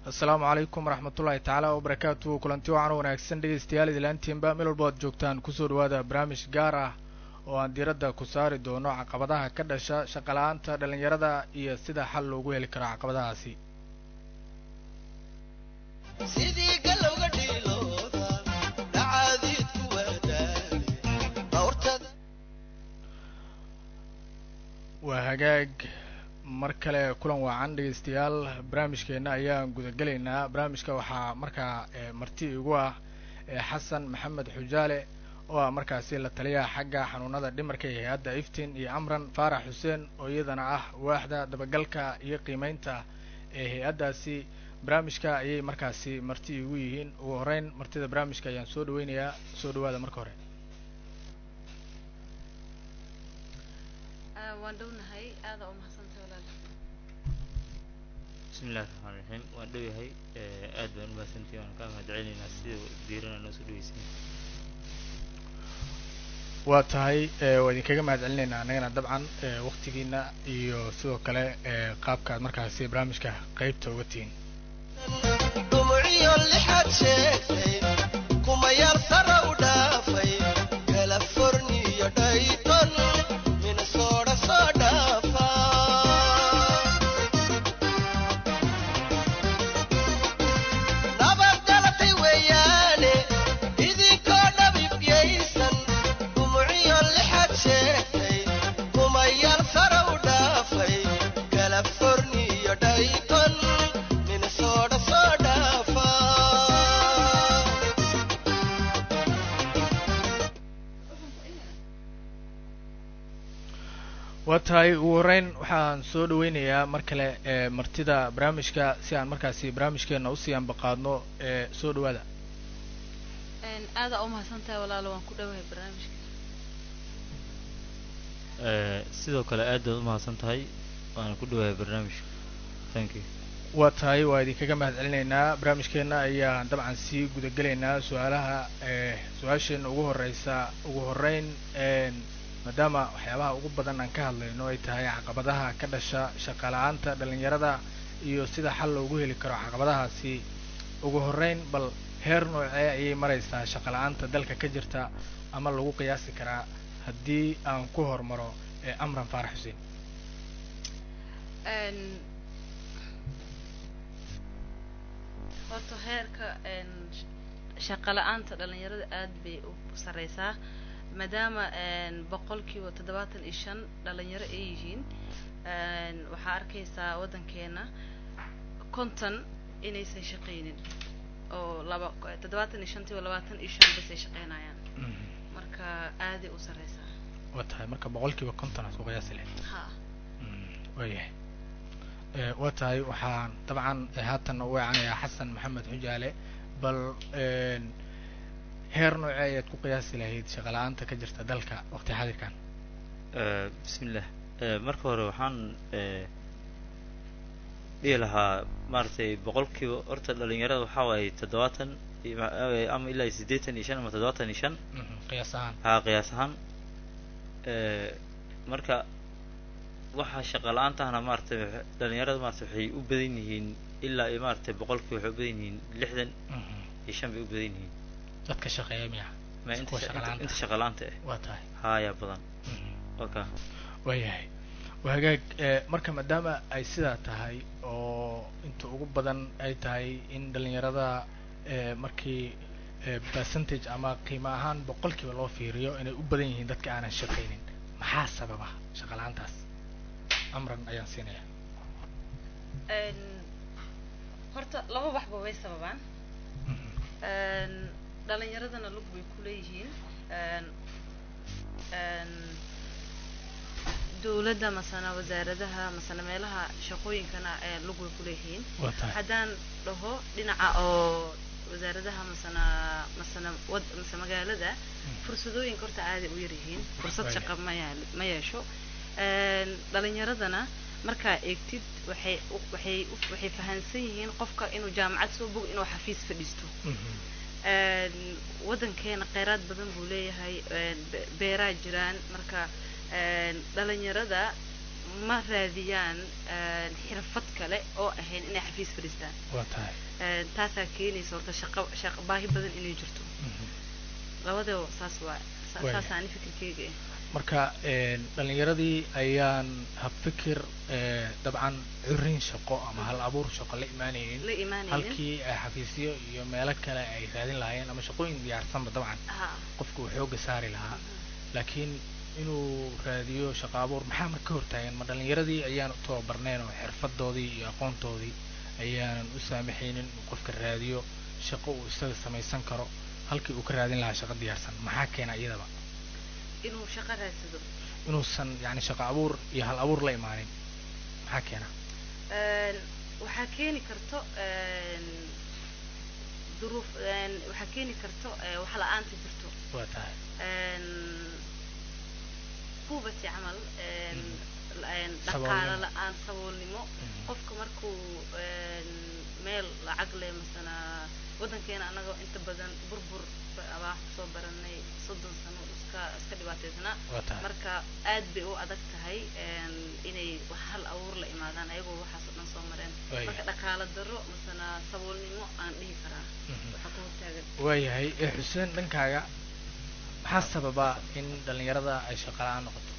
asalaamu calaykum waraxmatullaahi tacaala wabarakaatuhu kulanti wacan wanaagsan dhegaystayaal idilaantiinba meel walba ad joogtaan kusoo dhawaada barnaamij gaar ah oo aan diiradda ku saari doono caqabadaha ka dhasha shaqala-aanta dhalinyarada iyo sida xal loogu heli karo caqabadahaasi. waa hagaag mar kale kulan waacan dhegaystayaal barnaamijkeena ayaan gudagelaynaa. barnaamijka waxaa markaa marti igu ah xasan maxamed xujaale oo ah markaasi la taliyaha xagga xanuunada dhimarka ee hay-adda iftiin iyo amran faarax xuseen oo iyadana ah waaxda dabagalka iyo qiimeynta ee hay-addaasi. barnaamijka ayay markaasi marti igu yihiin. ugu horeyn martida barnaamijka ayaan soo dhaweynayaa. soo dhawaada marka hore. waan dhownahay aada u mahadsantahay walaal. bismillahi raxmaan raxiim waan dhow yahay aad baan u mahadsantahay waan kaa mahadcelinaynaa sida diirana noo soo dhaweysay. waa tahay waa idinkaga mahad celinaynaa annagana dabcan waktigiina iyo sidoo kale qaabka ad markaasi barnaamijka qeybta uga tihiin. waa tahay ugu horeyn waxaan soo dhaweynayaa mar kale martida barnaamijka si aan markaasi barnaamijkeena usii ambaqaadno. soo dhawaada. aada u mahadsantahay walaalo waan ku dhawahay barnaamijka. sidoo kale aad baad u mahadsan tahay waana ku dhawahay barnaamijka. thank you. waa tahay waa idinkaga mahad celinaynaa. barnaamijkeena ayaan dabcan sii gudagelaynaa su-aalaha su-aasheena ugu horeysa ugu horeyn maadaama waxyaabaha ugu badan aan ka hadlayno ay tahay caqabadaha ka dhasha shaqala-aanta dhalinyarada iyo sida xal loogu heli karo caqabadahaasi. ugu horeyn bal heer noocee ayay maraysaa shaqala-aanta dalka ka jirta ama lagu qiyaasi karaa haddii aan ku hormaro amran faarax xuseen. horta heerka shaqala-aanta dhalinyarada aad bay u sareysaa maadaama boqolkiiba 75 dhalinyaro ay yihiin. waxaa arkaysaa waddankeena 50 inaysan shaqaynin oo 75 bas ay shaqaynayaan. marka aaday u sareysaa. waa tahay marka boqolkiiba 50 aad ku qiyaasi lahayd. ha waayahay waa tahay waxaan dabcan haatan u weecanayaa xasan maxamed xujaale bal heer noocee ayaad ku qiyaasi lahayd shaqala-aanta ka jirta dalka waqti xadirkan. bismillah marka hore waxaan dhihi lahaa maaragtay boqolkiiba horta dhalinyarada waxaa waaye 70 ama ilaa 85 ama 75 qiyaas ahaan. haa qiyaas ahaan. marka waxaa shaqala-aantahana maaragtay dhalinyarada maaragtay waxay u badan yihiin ilaa iyo maaragtay boqolkiiba waxay u badan yihiin 65 bay u badan yihiin. dadka shaqeeya miya inta shaqalaanta ah. waa tahay. haya badan. okay. waayahay waa hagaag marka maadaama ay sidaa tahay oo inta ugu badan ay tahay in dhalinyarada markii percentage ama qiimo ahaan boqolkiiba loo fiiriyo inay u badan yihiin dadka aanan shaqaynin maxaa sababa shaqala-aantaas? amran ayaan siinaya. horta laba waxba way sababaan. dhalinyaradana lug bay ku leeyihiin. dawladda masana wasaaradaha masana meelaha shaqooyinkana lug way ku leeyihiin. haddaan dhaho dhinaca oo wasaaradaha masana magaalada fursadooyinka horta aaday u yar yihiin. fursad shaqo ma yeesho. dhalinyaradana markaa eegtid waxay fahansan yihiin qofka inuu jaamacad soo bogo inuu xafiis fadhiisto. waddankeena kheyraad badan buu leeyahay. beeraa jiraan marka dhalinyarada ma raadiyaan xirfad kale oo ahayn inay xafiis fadhiistaan waa tahay taasaa keenaysa horta shaqo baahi badan inay jirto labadaba saas waa saasaan fikirkeyga marka dhalinyaradii ayaan habfikir dabcan curin shaqo ama hal abuur shaqo la imaanaynin halkii xafiisyo iyo meelo kale ay raadin lahaayeen ama shaqooyin diyaarsanba dabcan qofku uu xooga saari lahaa laakiin inuu raadiyo shaqo abuur maxaa marka hortaagan ma dhalinyaradii ayaan u tababarnayn oo xirfadoodii iyo aqoontoodii ayaanan u saamaxaynin inuu qofka raadiyo shaqo uu isaga samaysan karo halkii uu ka raadin lahaa shaqo diyaarsan maxaa keena iyadaba inuu shaqo raadsado inuusan yani shaqo abuur iyo hal abuur la imaanin maxaa keena waxaa keeni karto duruuf waxaa keeni karto wax la-aanta jirto waa tahay poverty camal dhaqaale la-aan saboolnimo qofka markuu meel lacag leh masana waddankeena annaga inta badan burbur abaa kusoo baranay 30 sano iska dhibaataysnaa marka aad bay u adag tahay inay wax hal abuur la imaadaan ayagoo waxaas oo dhan soo mareen marka dhaqaale darro masana saboolnimo aan dhihi karaa waxa ku hortaagan waayahay xuseen dhankaaga maxaa sababa in dhalinyarada ay shaqo la-aan noqoto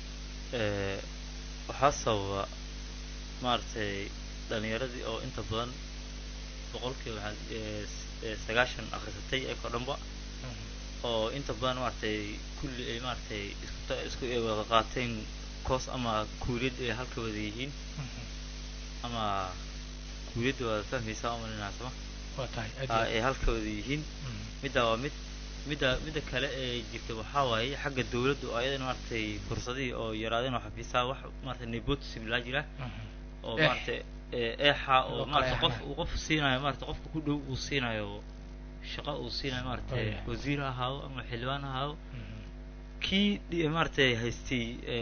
waxaa sababa maaragtay dhalinyaradii oo inta badan boqolkiiba waxaa 90 akhrisatay ayagoo dhanba oo inta badan maaragtay kulli ay maaragtay isku wada qaateen course ama kuuliyad ay halka wada yihiin ama kuuliyadda wada fahmaysaa ama ninaasama waa tahay ay halka wada yihiin midda waa midda kale ee jirta waxaa waaye xagga dawladdu ayadana maaragtay fursadihii oo yaraadeen oo xafiisaha wax maaragtay nepotism laa jira oo maaragtay eexa oo maaragtay qof siinayo maaragtay qofka ku dhow uu siinayo shaqo uu siinayo maaragtay wasiir ha ahaado ama xildhibaan ha ahaado kii maaragtay haystay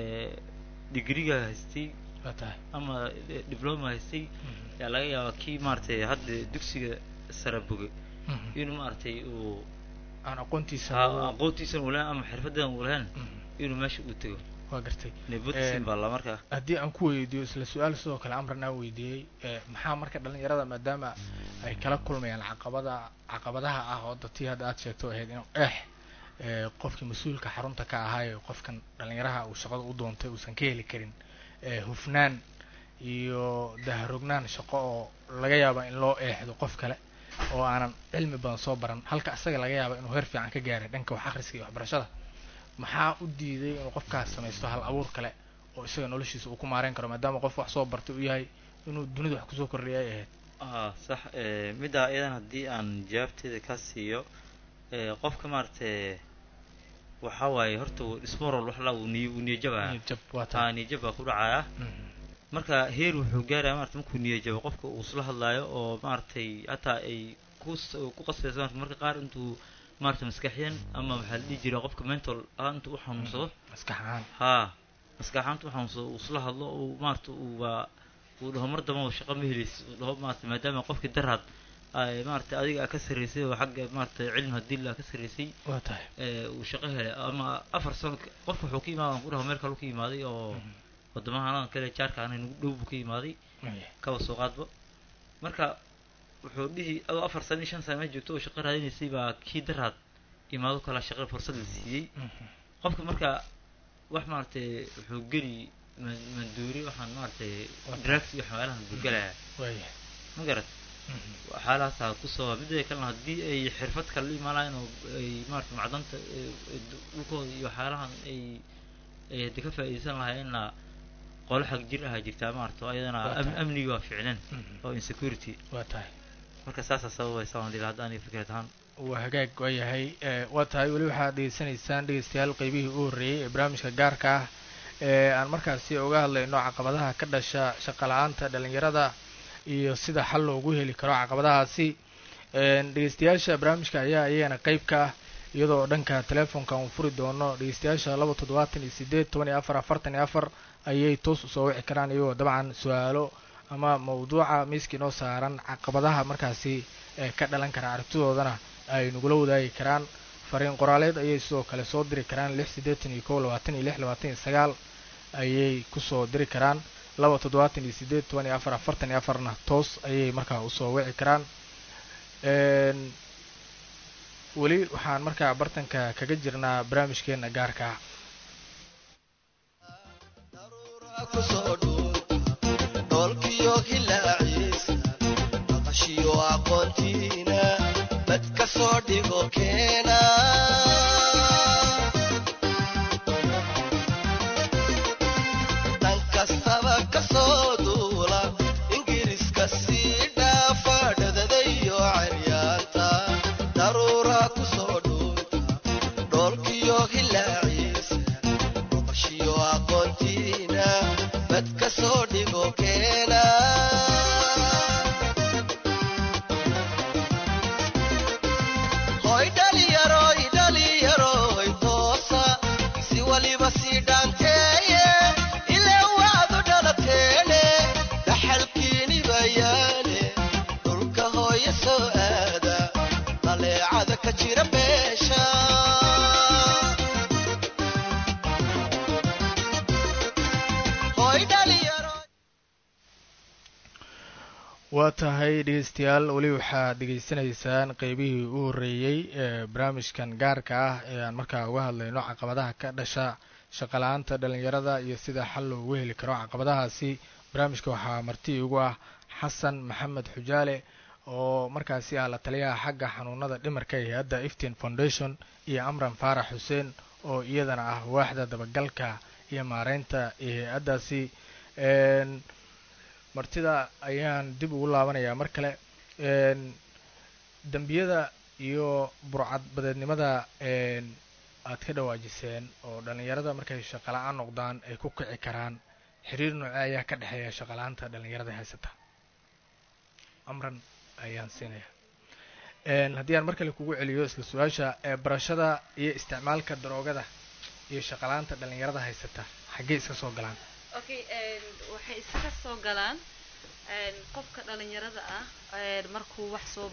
digriga haystay ama diploma haystay yaa laga yaabaa kii maaragtay hadda dugsiga sare bogay inuu maaragtay uu aan aqoontiisa u lahayn ama xirfadan u lahayn inuu meesha u tago waa gartay nepotism baa la markaa haddii aan ku weydiiyo isla su-aal sidoo kale amran aan weydiiyey maxaa marka dhalinyarada maadaama ay kala kulmayaan caqabadaha ah oo dadtii hadda aad sheegto ahayd inuu qofkii mas-uulka xarunta ka ahaayo qofkan dhalinyaraha uu shaqada u doontay uusan ka heli karin hufnaan iyo daharognaan shaqo oo laga yaaba in loo eexdo qof kale oo aanan cilmi badan soo baran halka asaga laga yaaba inuu heer fiican ka gaaray dhanka wax akhriska iyo waxbarashada maxaa u diiday inuu qofkaas samaysto hal abuur kale oo isaga noloshiisa uu ku maareyn karo maadaama qof wax soo bartay uu yahay inuu dunida wax kusoo kordhiya ay ahayd sax middaa iyadan haddii aan jawaabteeda ka siiyo qofka maaragtay waxaa waaye horta ismoral wax la uu niyajabaa niyajab baa ku dhacaya marka heer wuxuu gaaraya maaragtay markuu niyajabo qofka uu isla hadlaayo oo maaragtay hataa ay ku qasbayso marka qaar intuu maaragtay maskaxiyan ama waxaa la dhihi jiray qofka mental ahaanta u xanuunsado maskax ahaanta u xanuunsado uu isla hadlo uu maaragtay uu dhaho mar damba shaqo ma helaysid uu dhaho maaragtay maadaama qofkii daraad ay maaragtay adiga ka sarreysay oo xagga maaragtay cilmi haddii la ka sarreysay waa tahay uu shaqo helay ama 4 sano qofka wuxuu ka yimaaday ku dhaho meel kale ka yimaaday oo wadamahan kale jaarka aan nagu dhow buu ka yimaaday kaba soo qaadba marka wuxuu dhihi adoo 4 sano 5 sano joogto oo shaqo raadinaysay baa kii daraad imaado kala shaqo fursad la siiyey qofka marka wax maaragtay wuxuu geli manduuri waxaan maaragtay drugs iyo xawaalahan buu galaya ma garat xaaladaas ku soo midda kalena haddii ay xirfad kale imaanayaan oo ay maaragtay macdanta dhulkooda iyo xaalahan ay ka faa'iideysan lahaayeenna qolo xag jir ah jirtaa maaragtay ayadana amniga waa ficnaan oo insecurity waa tahay marka saasa sababaysa waan ilaa hadda fikrad ahaan waa hagaag waa yahay waa tahay weli waxaad degeysanaysaan dhegeystayaal qaybihii u horreeyey ee barnaamijka gaarka ah ee aan markaasi uga hadlayno caqabadaha ka dhasha shaqo la-aanta dhalinyarada iyo sida xal loogu heli karo caqabadahaasi dhegeystayaasha barnaamijka ayaa iyagana qayb ka ah iyadoo dhanka teleefonka uu furi doono dhegeystayaasha 278 ayay toos usoo wici karaan iyagoo dabcan su-aalo ama mawduuca miiskii noo saaran caqabadaha markaasi ka dhalan kara aragtidoodana ay nagula wadaagi karaan fariin qoraaleed ayay sidoo kale soo diri karaan 681 26 29 ayay kusoo diri karaan 278 toos ayay markaa usoo wici karaan. weli waxaan markaa bartanka kaga jirnaa barnaamijkeena gaarka ah. waa tahay dhegeystayaal weli waxaad degeysanaysaan qeybihii u horreeyey ee barnaamijkan gaarka ah ee aan markaa uga hadlayno caqabadaha ka dhasha shaqala-aanta dhalinyarada iyo sida xal loogu heli karo caqabadahaasi. barnaamijka waxaa marti igu ah xasan maxamed xujaale oo markaasi ah la taliyaha xagga xanuunada dhimarka ee hay-adda iftiin foundation, iyo amran faarax xuseen oo iyadana ah waaxda dabagalka iyo maareynta ee hay-addaasi. martida ayaan dib ugu laabanayaa mar kale. dembiyada iyo burcadbadeednimada aad ka dhawaajiseen oo dhalinyarada markay shaqala-aan noqdaan ay ku kici karaan, xiriir noocee ayaa ka dhexeeya shaqala-aanta dhalinyarada haysata? amran ayaan siinaya. haddii aan mar kale kugu celiyo isla su-aasha barashada iyo isticmaalka daroogada iyo shaqala-aanta dhalinyarada haysata xaggee iska soo galaan? okay waxay iska soo galaan qofka dhalinyarada ah markuu wax soo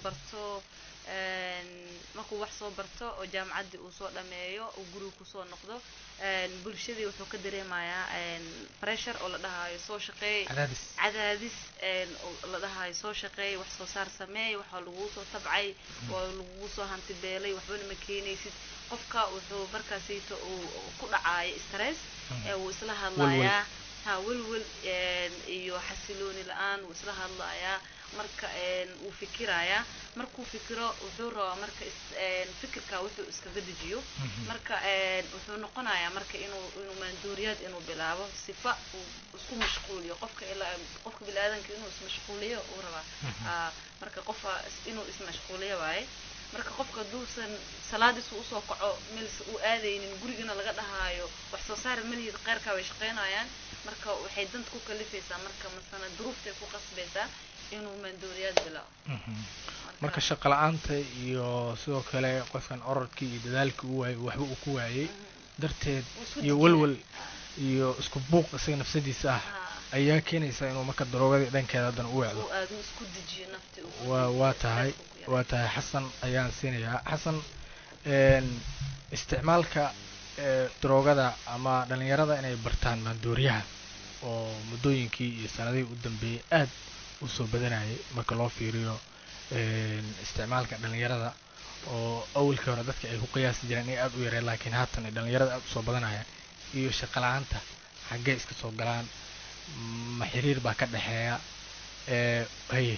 barto oo jaamacadii uu soo dhameeyo oo guriga kusoo noqdo bulshadii wuxuu ka dareemayaa pressure oo la dhahayo soo shaqeey, cadaadis oo la dhahayo soo shaqeey, wax soo saar sameey, waxa lagu soo tabcay oo lagu soo hanti beelay, waxba ma keenaysid. qofka wuxuu markaasayto uu ku dhacayo stress uu isla hadlayaa walwal iyo xasilooni la-aan uu isla hadlayaa. marka uu fikirayaa, markuu fikiro wuxuu rabaa marka fikirka wuxuu iskaga dejiyo. marka wuxuu noqonayaa marka inuu maanduuriyaad inuu bilaabo sifa uu isku mashquuliyo. qofka bini'aadanka inuu ismashquuliyo uu rabaa. marka qofka inuu ismashquuliyo waaye. marka qofka duusan salaadiisu usoo kaco meelse uu aadaynin, gurigana laga dhahaayo wax soo saar maliyid qayrkaa way shaqaynayaan. marka waxay danta ku kalifaysaa marka masana duruuftay ku qasbaysaa inuu maandooriyaad bilaabo. marka shaqala-aanta iyo sidoo kale qofkan orodkii iyo dadaalkii u waayey waxba uu ku waayey darteed iyo walwal iyo isku buuq isaga nafsadiisa ah ayaa keenaysa inuu marka daroogadii dhankeeda haddana u wacdo. waa tahay xasan ayaan siinayaa. xasan, isticmaalka daroogada ama dhalinyarada inay bartaan maandooriyaha oo muddooyinkii iyo sanadihii u dambeeyey aad u soo badanayay marka loo fiiriyo isticmaalka dhalinyarada oo awalkii hore dadka ay ku qiyaasi jireen inay aad u yareen, laakiin haatan ay dhalinyarada aad usoo badanayaan, iyo shaqala-aanta xaggee iska soo galaan? ma xiriir baa ka dhexeeya? haye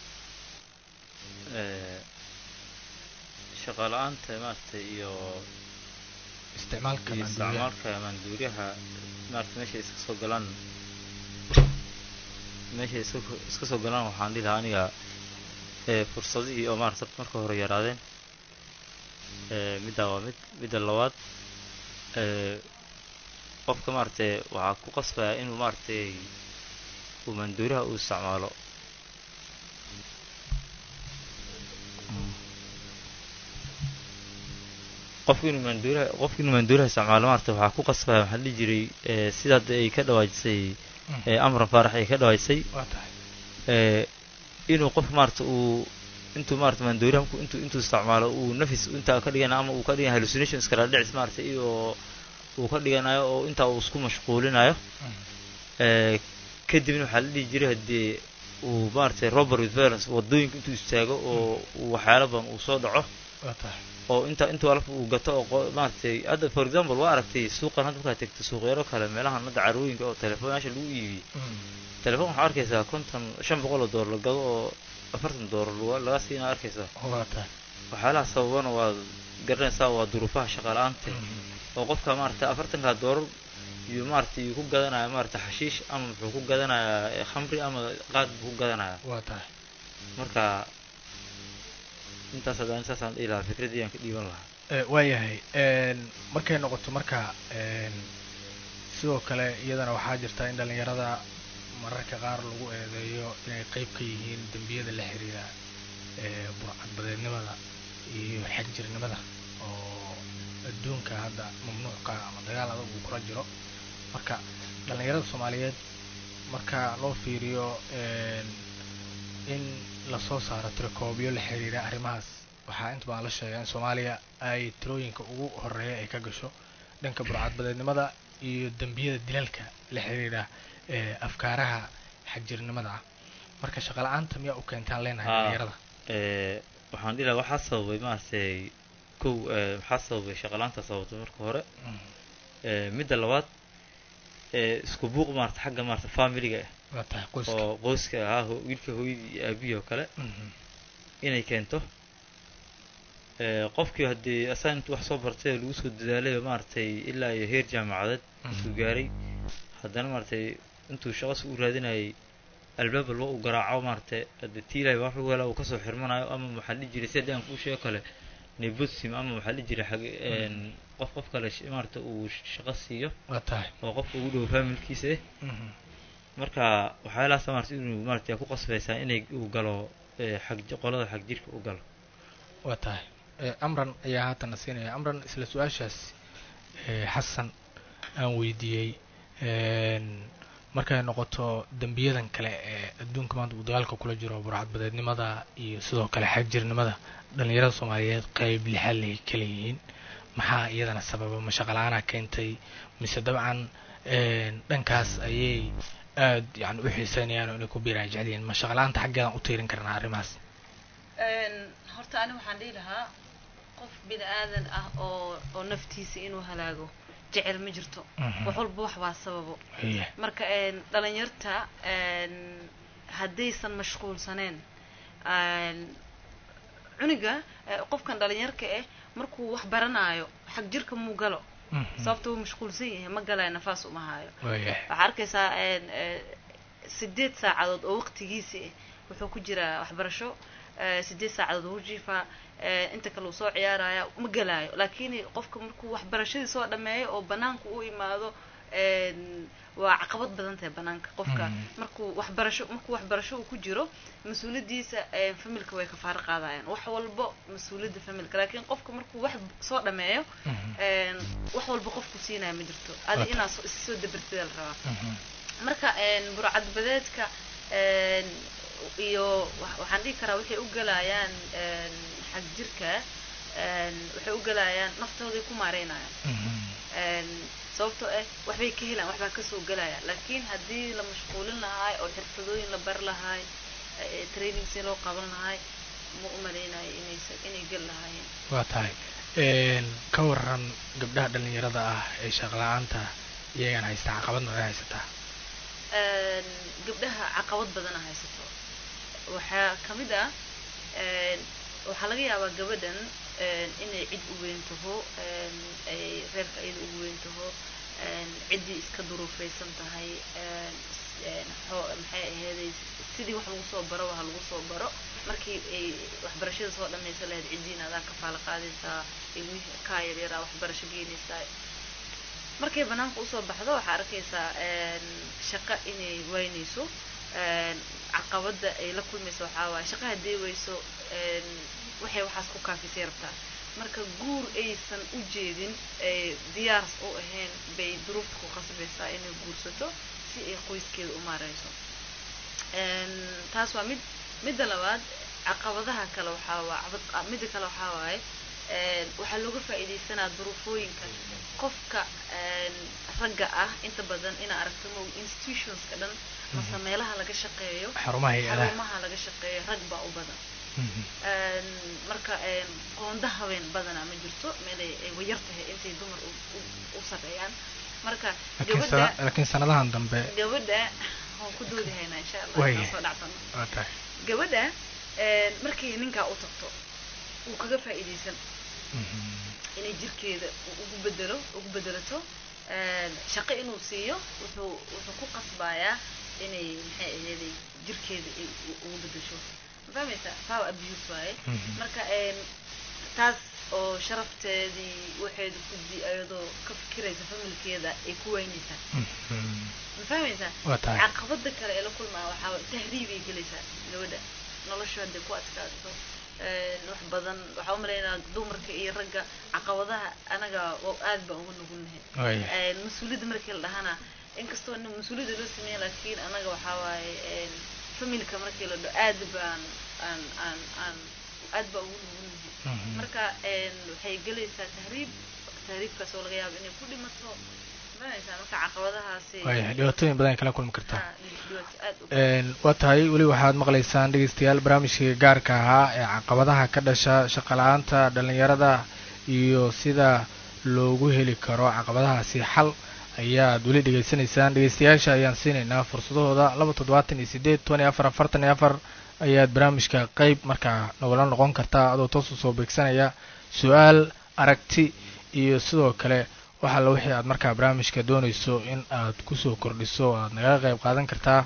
shaqala-aanta maaragtay iyo isticmaalka maanduuriyaha maaragtay meeshay iska soo galaan waxaan dhihi lahaa aniga fursadihii oo maaragtay marka hore yaraadeen. middaa waa midda labaad qofka maaragtay waxaa ku qasbaya inuu maaragtay uu maanduuriyaha uu isticmaalo. qofku inuu maanduuriyaha isticmaalo maaragtay waxaa ku qasbaya waxaa dhihi jiray sidaad ay ka dhawaajisay amran faarax ay ka dhawaajisay inuu qof maaragtay uu intuu maaragtay maanduuriyaha intuu isticmaalo uu nafis intaa ka dhigana ama uu ka dhigan hallucination iskala dhicis maaragtay iyo uu ka dhiganayo oo intaa uu isku mashquulinayo kadibna waxaa la dhihi jiray haddii uu maaragtay robber with violence waddooyinka intuu istaago oo waxyaalo badan uu soo dhaco oo intuu alaf uu gato oo maaragtay hadda for example waa aragtay suuqan hadda markaad tegto suuqyaro kale meelahan hadda carooyinka oo telefoonyaasha lagu iibiyey telefoon waxaa arkaysaa $500 la gado oo $40 laga siina arkaysaa waxyaalaha sababana waa garanaysaa waa duruufaha shaqa la'aanta oo qofka maaragtay $40 iyo maaragtay ku gadanaya maaragtay xashiish ama wuxuu ku gadanayaa khamri ama qaad buu ku gadanayaa marka intaas hadaan saasaan ilaa fikradii aan ka dhiiban lahaa waayahay markay noqoto marka sidoo kale iyadana waxaa jirta in dhalinyarada mararka qaar lagu eedeeyo inay qayb ka yihiin dembiyada la xiriira burcadbadeednimada iyo xagjirnimada oo adduunka hadda mamnuucka ama dagaal adag uu kula jiro marka dhalinyarada Soomaaliyeed marka loo fiiriyo in la soo saaro tirakoobyo la xiriira arrimahaas waxaa inta badan la sheegay in Soomaaliya ay tirooyinka ugu horeeya ay ka gasho dhanka burcadbadeednimada iyo dembiyada dilalka la xiriira afkaaraha xagjirnimada marka shaqo la'aanta miyaa u keentaan leenahay dhalinyarada waxaan dhilahay waxaa sababay maaragtay waxaa sababay shaqo la'aanta sababtay marka hore midda labaad isku buuq maaragtay xagga maaragtay familiga oo qoyska wiilka hooyadii iyo aabihii oo kale inay keento qofkii haddii asaga intuu wax soo bartay lagu soo dadaalay maaragtay ilaa iyo heer jaamacadeed intuu gaaray haddana maaragtay intuu shaqo u raadinayay albaab walba uu garaaco maaragtay haddii tiilay wax lagu helaa uu kasoo xirmanayo ama waxaa la dhihi jiray sidii aan kuu sheego kale nepotism ama waxaa la dhihi jiray qof kale maaragtay uu shaqo siiyo oo qofka ugu dhow familkiisa marka waxyaalahaas maaragtay inuu maaragtay ku qasbaysaa inay uu galo qolada xag jirka u galo waa tahay amran ayaa haatan siinaya amran isla su'aashaas xasan aan weydiiyey markay noqoto dambiyadan kale ee adduunka maanta uu dagaalka kula jiro burcadbadeednimada iyo sidoo kale xagjirnimada dhalinyarada Soomaaliyeed qayb lixaad ay kala yihiin maxaa iyadana sababa ma shaqo la'aan keentay mise dabcan dhankaas ayay aad yani u xiiseynayaan inay ku biiraan jeceliin ma shaqo la'aanta xaggeedan u tiirin karnaa arrimahaas horta ani waxaan dhihi lahaa qof bini aadan ah oo naftiisa inuu halaago jecel ma jirto wax walba wax baa sababo marka dhalinyarta haddaysan mashquulsaneen cuniga qofkan dhalinyarka markuu wax baranayo xag jirka muu galo sababta uu mashquulsan yahay ma galay nafaas uma hayo waxaa arkaysaa 8 saacadood oo waqtigiisa wuxuu ku jiraa waxbarasho 8 saacadood uu jiifaa inta kale uu soo ciyaaraya ma galaayo laakiin qofka markuu waxbarashadii soo dhameeyo oo banaanka u imaado waa caqabad badan tahay banaanka qofka markuu waxbarasho uu ku jiro mas'uuliyadiisa familka way ka faar qaadayaan wax walba mas'uuliyada familka laakiin qofka markuu wax soo dhameeyo wax walba qofku siinaya ma jirto adiga inaad soo dabartida la rabaa marka burcadbadeedka iyo waxaan dhihi karaa waxay u galayaan xag jirka waxay u galayaan naftooda ku maareynayaan sababtoo waxbay ka helaan waxbaa kasoo galaya laakiin haddii la mashquulin lahaay oo xirfadooyin la bar lahaay training si loo qaban lahaay ma u malaynayo inay gal lahaayeen waa tahay ka waran gabdhaha dhalinyarada ah ee shaqo la'aanta iyagana haysta caqabadna ay haysataa gabdhaha caqabad badan haysato waxaa kamid ah waxaa laga yaabaa gabadhan inay cid u weyn taho ay reerka iyada ugu weyn taho ciddii iska duruufaysan tahay maxay aheeday sidii wax lagu soo baro waxa lagu soo baro markii ay waxbarashada soo dhamaysan lahayd ciddiina adaa ka faala qaadaysaa kaa yaryara waxbarasho geynaysaa markay banaanka usoo baxdo waxaa arkaysaa shaqo inay waynayso caqabada ay la kulmayso waxaa waaye shaqa haddii wayso waxay waxaas ku kaafisay rabtaa marka guur aysan u jeedin diyaars u ahayn bay duruufta ku qasbaysaa inay guursato si ay qoyskeeda u maareyso taas waa midda labaad caqabadaha kale midda kale waxaa waaye waxaa looga faa'iidaysanaa duruufooyinka qofka ragga ah inta badan inaa aragto institutionska dhan mase meelaha laga shaqeeyo xarumaha laga shaqeeyo rag baa u badan marka qoonda haween badanaa ma jirto meelay wayar tahay intay dumar u sareeyaan marka laakiin sanadahan dambe gabadha waan ku doodi haynaa insha Allah soo dhacsan gabadha markii ninka u tagto uu kaga faa'iideysan inay jirkeeda ugu bedelato shaqo inuu siiyo wuxuu ku qasbayaa inay maxay ahayd jirkeeda ugu bedesho fahmaysa power abuse waaye marka taas oo sharafteedii waxeedu ku ayadoo ka fikiraysa familkeeda ay ku weynaysaa fahmaysa caqabada kale ee la kulmaa waxaa tahriibay gelaysaa gabadha nolosha hadday ku adkaato wax badan waxaa u malaynaa dumarka iyo ragga caqabadaha anaga aad baan ugu nugulnahay mas-uuliyadda markii la dhahana inkastoo mas-uuliyadda loo sameeya laakiin anaga waxaa waaye familka markii la dhaho aad baan ugu nugulnahay marka waxay gelaysaa tahriibkaas oo laga yaabo inay ku dhimato dhibaatooyin badan ay kala kulmi kartaa waa tahay weli waxaad maqlaysaan dhegeystayaal barnaamijkii gaarka ahaa ee caqabadaha ka dhasha shaqo la-aanta dhalinyarada iyo sida loogu heli karo caqabadahaasi xal ayaad weli dhegeysanaysaan dhegeystayaasha ayaan siinaynaa fursadahooda 278 ayaad barnaamijka qeyb markaa nagula noqon kartaa adoo toos usoo beegsanaya su-aal aragti iyo sidoo kale waxa la wixii aad markaa barnaamijka doonayso in aad kusoo kordhiso aad nagala qayb qaadan kartaa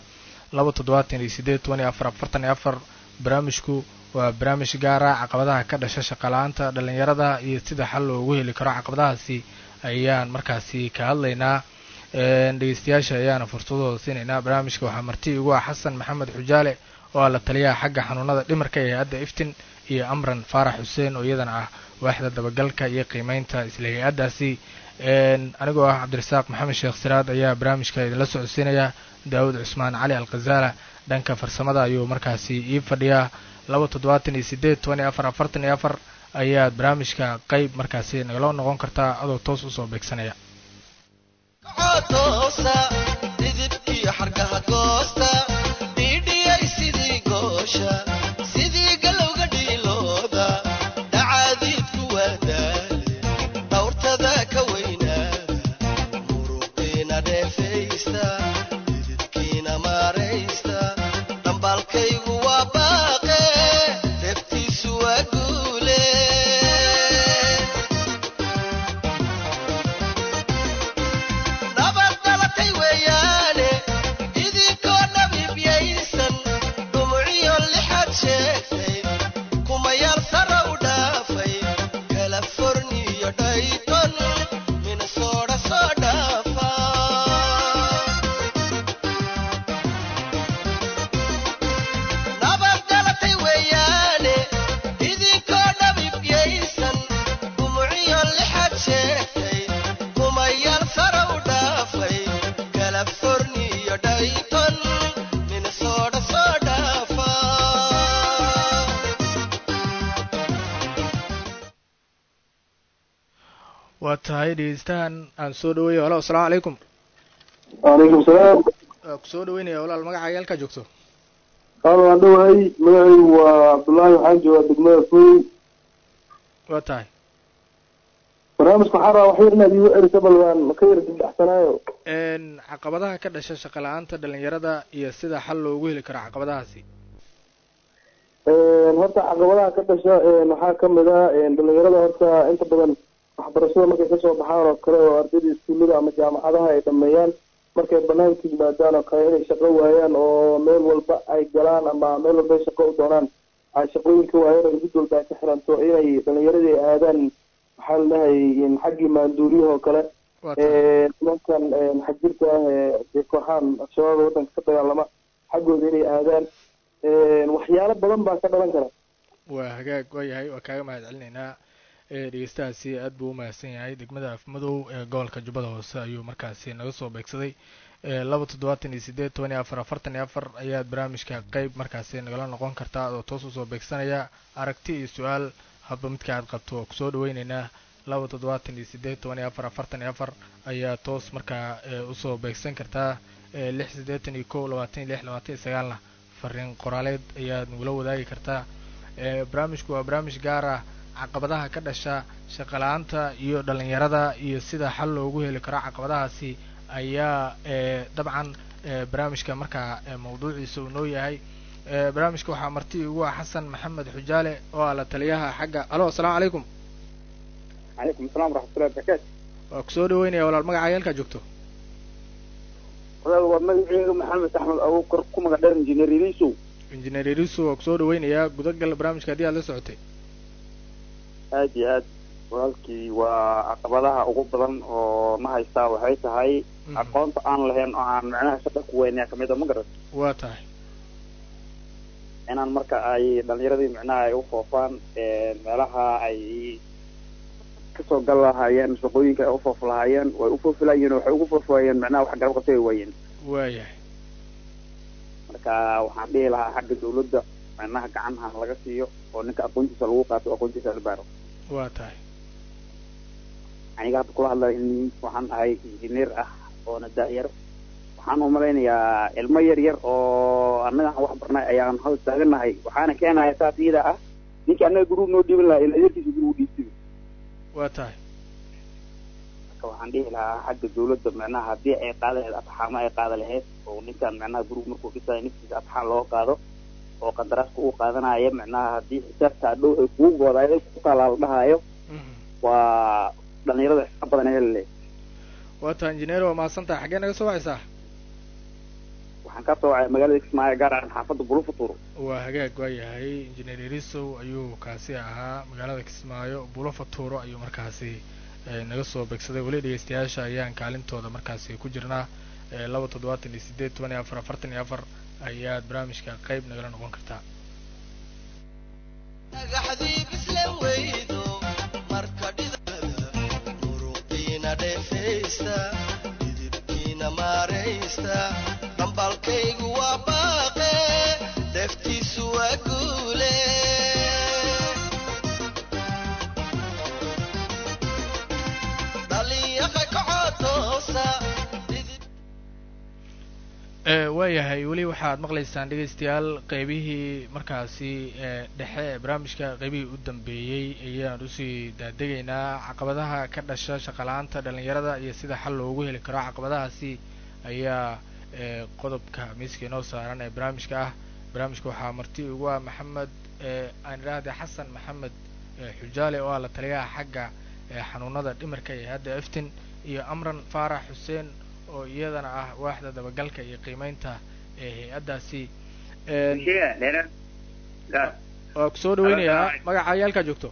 278 barnaamijku waa barnaamij gaara caqabadaha ka dhasha shaqala-aanta dhalinyarada iyo sida xal loogu heli karo caqabadahaasi ayaan markaasi ka hadlaynaa dhegeystayaasha ayaana fursadooda siinaynaa barnaamijka waxaa marti igu ah xasan maxamed xujaale oo la taliyaha xagga xanuunada dhimarka ee hay-adda iftin iyo amran faarax xuseen oo iyadana ah waaxda dabagalka iyo qiimeynta isla hay-addaasi anigoo ah cabdirasaaq maxamed sheekh siraad ayaa barnaamijka idinla socodsiinaya daawud cusmaan cali alkhazaala dhanka farsamada ayuu markaasi ii fadhiyaa 278 ayaad barnaamijka qeyb markaasi nagala noqon kartaa adoo toos usoo beegsanaya waa tahay dhegeystahan aan soo dhaweeyo halo asalaamu calaykum وعليكم السلام kusoo dhaweynaya walaal magacaaga halkaa joogto قالوا عنده هاي معي وعبد الله وحاج ودقمة فوي waa tahay برنامج كحرة وحيرنا دي وقر سبل وان مكير جدا احسنايو caqabadaha ka dhasha shaqo la-aanta dhalinyarada iyo sida xal loogu heli karo caqabadahaasi horta caqabadaha ka dhasha waxaa kamid ah dhalinyarada horta inta badan waxbarashada markay kasoo baxaan oo kale oo ardayda iskuullada ama jaamacadaha ay dhameeyaan markay banaanka yimaadaan oo kale inay shaqo waayaan oo meel walba ay galaan ama meel walba ay shaqo u doonaan ay shaqooyinka waayaan oo mid walba ay ka xiranto inay dhalinyaradii aadaan waxaa ladahay xaggii maanduuriyahoo kale nimankan xagjirka ah ee kooxaan al-shabaab wadanka ka dagaalama xaggooda inay aadaan waxyaalo badan baa ka dhalan kara waa hagaag waa yahay waa kaaga mahad celinaynaa dhegeystahaasi aad buu u mahadsan yahay degmada afmadow ee gobolka jubbada hoose ayuu markaasi naga soo beegsaday 278 ayaad barnaamijka qeyb markaasi nagala noqon kartaa adoo toos usoo beegsanaya aragti iyo su-aal hadba midka aad qabto oo kusoo dhaweyneynaa 278 ayaa toos markaa usoo beegsan kartaa 681 fariin qoraaleed ayaad nagula wadaagi kartaa. barnaamijku waa barnaamij gaar ah caqabadaha ka dhasha shaqala-aanta iyo dhalinyarada iyo sida xal loogu heli karo caqabadahaasi ayaa dabcan barnaamijka markaa mawduuciisa uu noo yahay. barnaamijka waxaa marti ugu ah xasan maxamed xujaale oo ah la taliyaha xagga alo asalaamu calaykum. calaykum asalaam waraxmatullahi wabarakaatu. waa kusoo dhaweynaya walaal magacaaga halkaa joogto. walaal waa magaceyga maxamed axmed abuukar ku magac dheer injineer iriso. injineer iriso waa kusoo dhaweynayaa gudagal barnaamijka haddii aad la socotay. aad iyo aad walaalkii waa caqabadaha ugu badan oo na haystaa waxay tahay aqoonta aan lahayn oo aan macnaha shaqo ku weynaa kamid a ma garan. waa tahay inaan marka ay dhalinyaradii micnaha ay u foofaan meelaha ay kasoo gal lahaayeen shaqooyinka ay u foof lahaayeen way u foofi lahaayeen waxay ugu foofayeen micnaha wax garab qabtay waayeen. waayahay marka waxaan dhihi lahaa xagga dawladda micnaha gacanha laga siiyo oo ninka aqoontiisa lagu qaato aqoontiisa la baaro. waa tahay aniga hadda kula hadlaya waxaan ahay injineer ah oona daayar waxaan umalaynayaa ilmo yar yar oo annaga wax barnay ayaan hoos taaganahay waxaana keenaya saas iyada ah ninka annaga guruu noo dhiiban lahaa ilaa yarkiisa guruu dhiibtay. waa tahay marka waxaan dhihi lahaa xagga dawladda micnaha haddii ay qaada lahayd atxaamo ay qaada lahayd oo ninkan micnaha guruu markuu dhisayo naftiisa atxaan loo qaado oo qandaraaska uu qaadanaya micnaha haddii xisaabta adhow ay kugu goodayo ku taalaal dhahaayo waa dhalinyarada xisaab badan hele. waa tahay injineer waa mahadsantahay xaggee naga soo wacaysaa? waxaan ka soo wacay magaalada Kismaayo gaar ahaan xaafadda Bulufuturo. waa hagaag waayahay injineer irisow ayuu kaasi ahaa magaalada Kismaayo Bulufuturo ayuu markaasi naga soo beegsaday. weli dhegeystayaasha ayaan kaalintooda markaasi ku jirnaa 278 ayaad barnaamijka qayb nagala noqon kartaa. dambalkaygu waa baaqe deftiisu waa guule dhalinyaqa kacotoosa. waayahay weli waxaad maqlaysaan dhegaystayaal qaybihii markaasi dhexe ee barnaamijka qaybihii u dambeeyey ayaan usii daadegaynaa. caqabadaha ka dhasha shaqala-aanta dhalinyarada iyo sida xal loogu heli karo caqabadahaasi ayaa qodobka miiska inoo saaran ee barnaamijka ah. barnaamijka waxaa marti ugu ah maxamed aan idhaahda xasan maxamed xujaale oo ah la taliyaha xagga xanuunada dhimirka ee hadda iftin iyo amran faarax xuseen oo iyadana ah waaxda dabagalka iyo qiimeynta ee hay-addaasi. waa kusoo dhaweynayaa magacaaga halkaa joogto.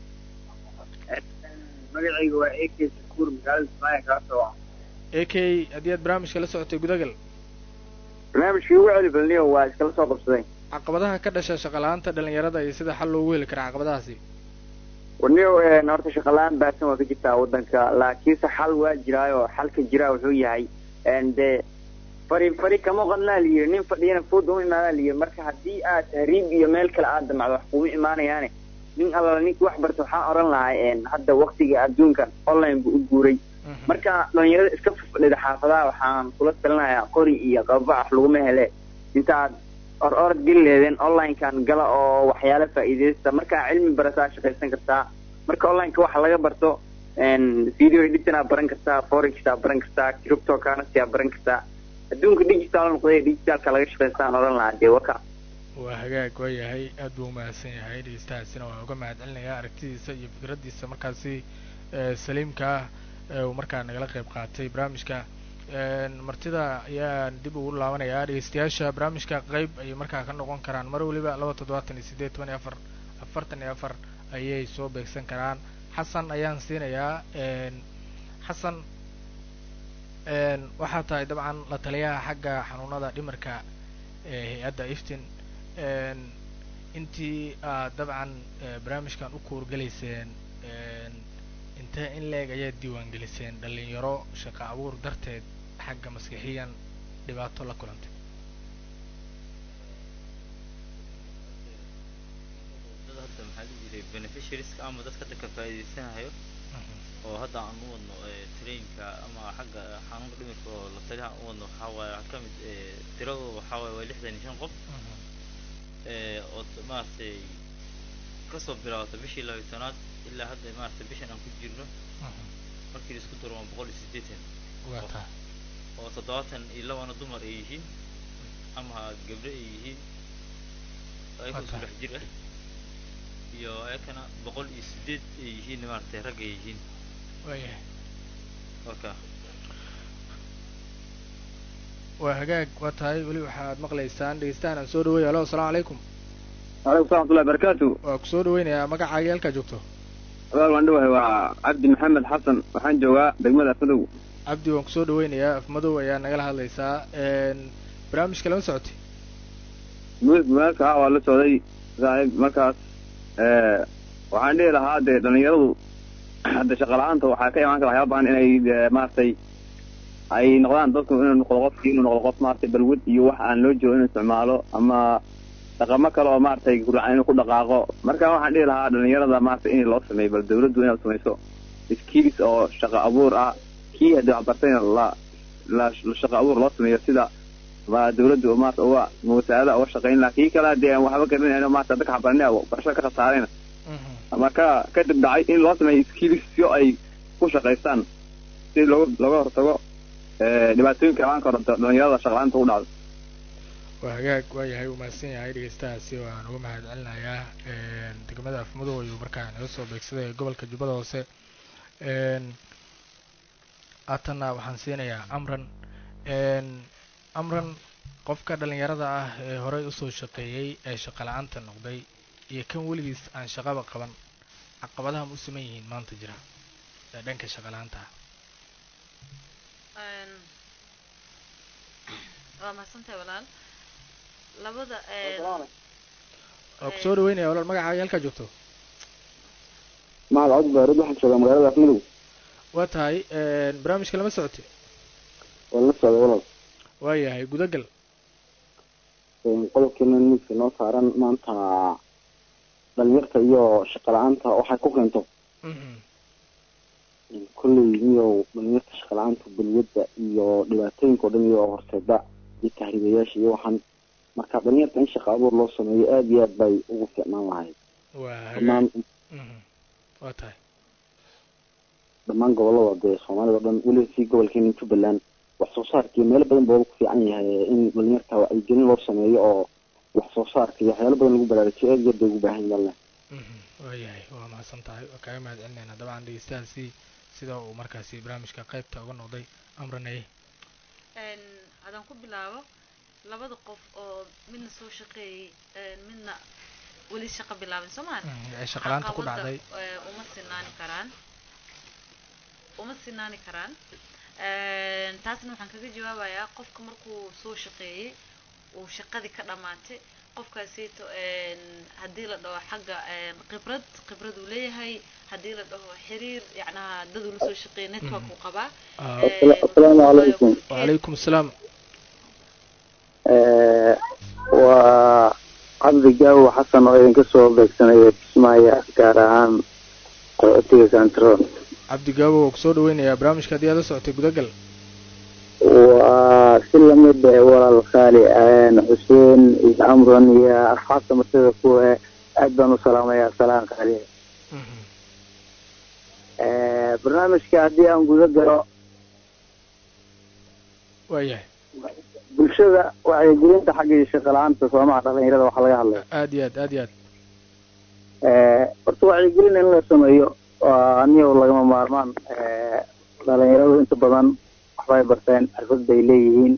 magacayga waa AK Sakuur magaalada Kismaayo kaga soo waca. AK haddii aad barnaamijka la socotay gudagal. barnaamijkii ugu celi balniyo waa iskala soo qabsaday. caqabadaha ka dhasha shaqala-aanta dhalinyarada iyo sida xal loogu heli kara caqabadahaasi. warniyo horta shaqala-aan baahsan waa ka jirtaa waddanka laakiinse xal waa jiraayo xalka jiraa wuxuu yahay dee fari kama qadnaa liyi nin fadhiyana food uma imaanaa liyi marka haddii aad tahriib iyo meel kale aad damacdo wax kuma imaanayaane nin allala ninki wax barta waxaan oran lahaa hadda waktiga adduunkan online buu u guuray. marka dhalinyarada iska fadhida xaafadaha waxaan kula talinayaa qori iyo qababax wax laguma hele intaad orod geli leedeen online-kan gala oo waxyaalo faa'iideysta markaa cilmi barataa shaqaysan kartaa. marka online-ka waxa laga barto video editing aa baran kartaa, forex aa baran kartaa, cryptocurrency aa baran kartaa. adduunka digital noqday digitalka laga shaqaystaan oran lahaa dee waka. waa hagaag waayahay aad buu umahadsan yahay dhegeystahaasina waa uga mahad celinayaa aragtidiisa iyo fikraddiisa markaasi saliimka ah uu markaa nagala qayb qaatay barnaamijka. martida ayaan dib ugu laabanayaa dhegeystayaasha barnaamijka qayb ayay markaa ka noqon karaan mar waliba 278 ayay soo beegsan karaan. xasan ayaan siinayaa. xasan waxaa tahay dabcan la taliyaha xagga xanuunada dhimirka ee hay-adda iftin. intii aad dabcan barnaamijkan u kuurgalayseen intee in leeg ayaad diiwaangeliseen dhalinyaro shaqo abuur darteed xagga maskixiyan dhibaato la kulantay? hadda maxaa la jiray beneficiaries ama dadka ka faa'iideysanayo oo hadda aan u wadno trainka ama xagga xanuunka dhimirka oo la taliya u wadno waxa waaye ka mid tiradooda waxa waaye waa 65 qof oo maartay kasoo bilaabata bishii 12aad ilaa hadda maartay bishan aan ku jirno markii isku daro 180 waa taa oo 72 dumar ay yihiin ama gabdho ay yihiin ay ku soo dhex jira iyo ayakana 108 ay yihiin maartay rag ay yihiin waayahay okay waa hagaag waa tahay weli waxaad maqlaysaan dhegeystahan aan soo dhaweeyo alo assalaamu calaykum waalaikum salam watullahi barakatu waa ku soo dhaweynayaa magacaaga halkaa joogto abaal waan dhawahay waa cabdi maxamed xasan waxaan joogaa degmada afmadow cabdi waan kusoo dhaweynayaa afmadow ayaa nagala hadlaysaa barnaamijka lama socotay barnaamijka waa la socday saaxiib markaas waxaan dhihi lahaa dee dhalinyaradu hadda shaqa la-aanta waxaa ka imaan kara waxyaaba badan inay maaragtay ay noqdaan dadku inuu noqdo qofkii inuu noqdo qof maaragtay balwad iyo wax aan loo joogo inuu isticmaalo ama dhaqamo kale oo maaragtay guracaan inuu ku dhaqaaqo marka waxaan dhihi lahaa dhalinyarada maaragtay in loo sameeyo bal dawladdu inaad samayso skills oo shaqo abuur ah kii haddii wax bartayna la shaqo abuur loo sameeyo sida dawladdu maaragta uga musaada uga shaqayn lahaa kii kale haddii aan waxba garanayno maaragta dadka xabarnay barashada ka khasaarayna ama ka dib dhacay in loo sameeyo skills si ay ku shaqaystaan si looga hortago dhibaatooyinka imaan karo dhalinyarada shaqa la-aanta ku dhacdo waa hagaag waa yahay uu mahadsan yahay dhegeystahaasi waan uga mahad celinayaa degmada afmadow ayuu markaa naga soo beegsaday gobolka jubbada hoose haatanna waxaan siinayaa amran qofka dhalinyarada ah ee horey usoo shaqeeyey ee shaqa la-aanta noqday iyo kan weligiis aan shaqaba qaban caqabadaha ma u siman yihiin maanta jira ee dhanka shaqa la-aanta ah waa mahadsantahay walaal labada waa kusoo dhaweynaya walaal magacaaga halkaa joogto mahad cod baarid waxaan joogaa magaalada afmadow waa tahay barnaamijka lama socotay waa la socday walaal waa yahay gudagal qodobkeena miiska noo saaran maanta dhalinyarta iyo shaqa la-aanta waxay ku keento kulley miyow dhalinyarta shaqa la-aanta balwadda iyo dhibaatooyinka o dhan iyo horseeda iyo tahriibayaasha iyo waxaan marka dhalinyarta in shaqa abuur loo sameeyo aada iyo aad bay ugu fiicnaan lahayd dhamaan waa tahay dhammaan gobolada dee soomaalida o dhan weliba si gobolkeena jubbaland wax soo saarkaiyo meelo badan booba ku fiican yahay in dhalinyarta wacyigelin loo sameeyo oo wax soo saarka iyo waxyaalo badan lagu baraarujiyo aada iyo aad bay ugu baahan yalle waa yahay waa mahadsan tahay waa kaaga mahad celinayna dabcan dhegeystahaasi sida uu markaasi barnaamijka qaybta uga noqday amranaye haddaan ku bilaabo labada qof oo midna soo shaqeeyey midna weli shaqa bilaabin soo maan shaqa la-aanta ku dhacday uma sinaani karaan taasna waxaan kaga jawaabayaa qofka markuu soo shaqeeyey uu shaqadii ka dhamaatay qofkaasito haddii la dhaho xagga khibrad uu leeyahay haddii la dhaho xiriir yacnaha dad uu lasoo shaqeeyay network uu qabaa asalaamu calaykum wacalaykum assalaam waa cabdi gaawo xasan oo idinka soo beegsanaya kismaayo gaar ahaan qaxootiga central cabdi gaawo waa kusoo dhaweynayaa barnaamijka haddii aad la socotay gudagal waa si lamid walaal khaali xuseen iyo amran iyo asxaabta martida kuwa aad baan u salaamayaa salaan khaali barnaamijka haddii aan guda galo waayahay bulshada wacyigelinta xagga shaqa la-aanta soomaha dhalinyarada waxaa laga hadlaya aad iyo aad horta wacyigelin in la sameeyo waa aniyo lagama maarmaan dhalinyaradu inta badan waxbay barteen xirfad bay leeyihiin